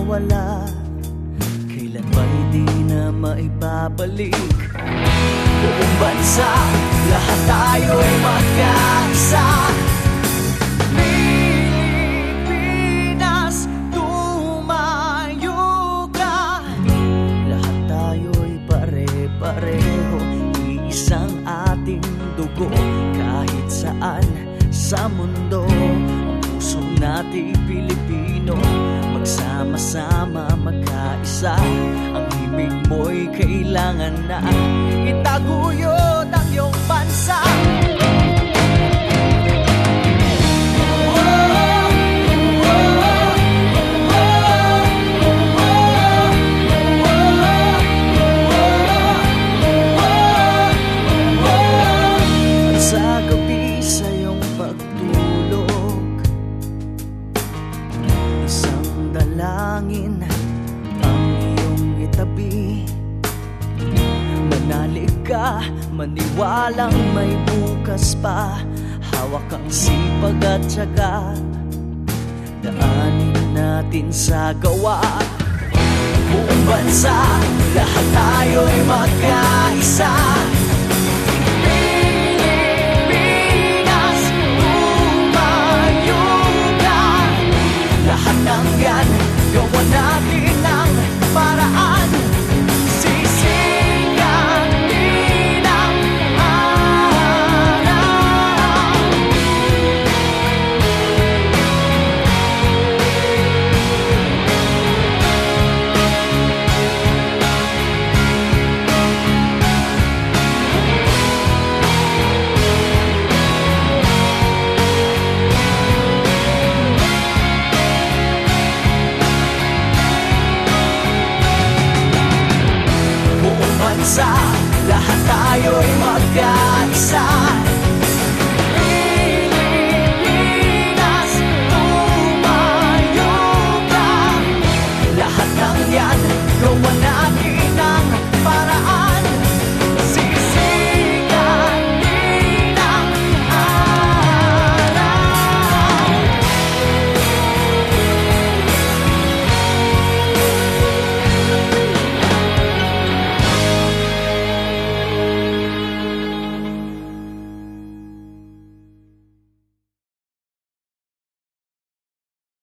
nawala, kailan ba'y di na maibabalik? Buong bansa, lahat tayo'y magkaisa. Pilipinas, tumayo ka. Lahat tayo'y pare-pareho, iisang ating dugo. Kahit saan sa mundo, ang puso natin Pilipino, magsama-sama, magkaisa. Ang himig mo'y kailangan na itaguyod ang iyong bansa. Sa gabi sa iyong pagtulog, isang dalangin ang iyong itabi. Manalig ka, maniwalang may bukas pa. Hawak ang sipag at tiyaga, daanin natin sa gawa. Buong bansa, lahat tayo'y magkaisa. Pilipinas, tumayo ka. Lahat ng yan, gawa natin ang paraan. Lahat tayo'y magkaisa.